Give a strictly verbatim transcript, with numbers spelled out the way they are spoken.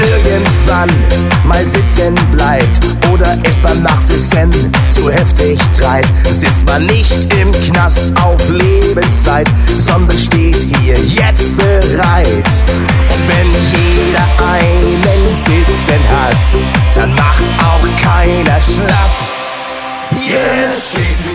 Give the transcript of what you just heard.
irgendwann mal sitzen bleibt oder es beim Nachsitzen zu heftig treibt, sitzt man nicht im Knast auf Lebenszeit, sondern steht hier jetzt bereit. Und wenn jeder einen Sitzen hat, dann macht auch keiner schlapp. Jetzt steht